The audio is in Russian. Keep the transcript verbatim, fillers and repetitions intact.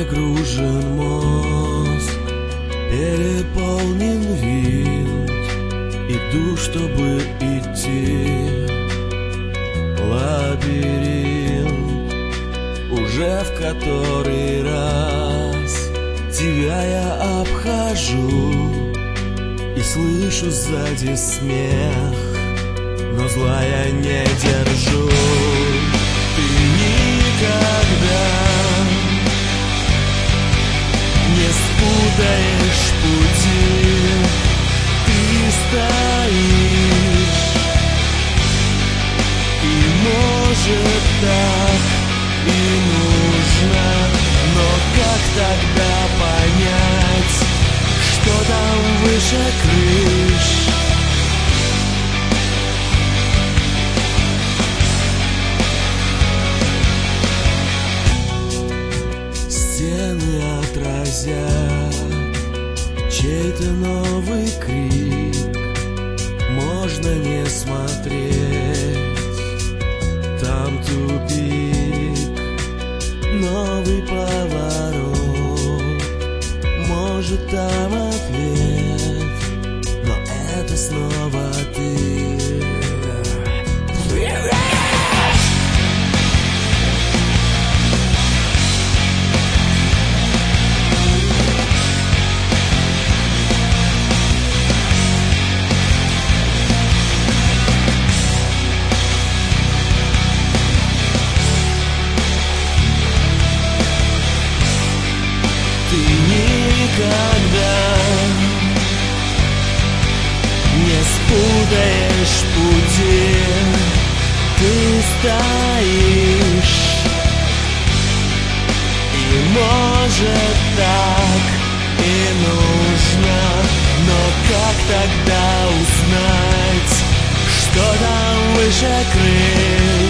Перегружен мозг, переполнен винт. Иду, чтобы идти. Лабиринт уже в который раз. Тебя я обхожу и слышу сзади смех, но зла я не держу. Ты никогда не спутаешь пути. Ты стоишь, и может так и нужно. Но как тогда понять, что там выше крыш? Стены отразят чей-то новый крик. Можно не смотреть, там тупик, новый поворот. Может, там ответ, но это снова ты. Ты никогда не спутаешь пути. Ты стоишь, и может так и нужно. Но как тогда узнать, что там выше крыш?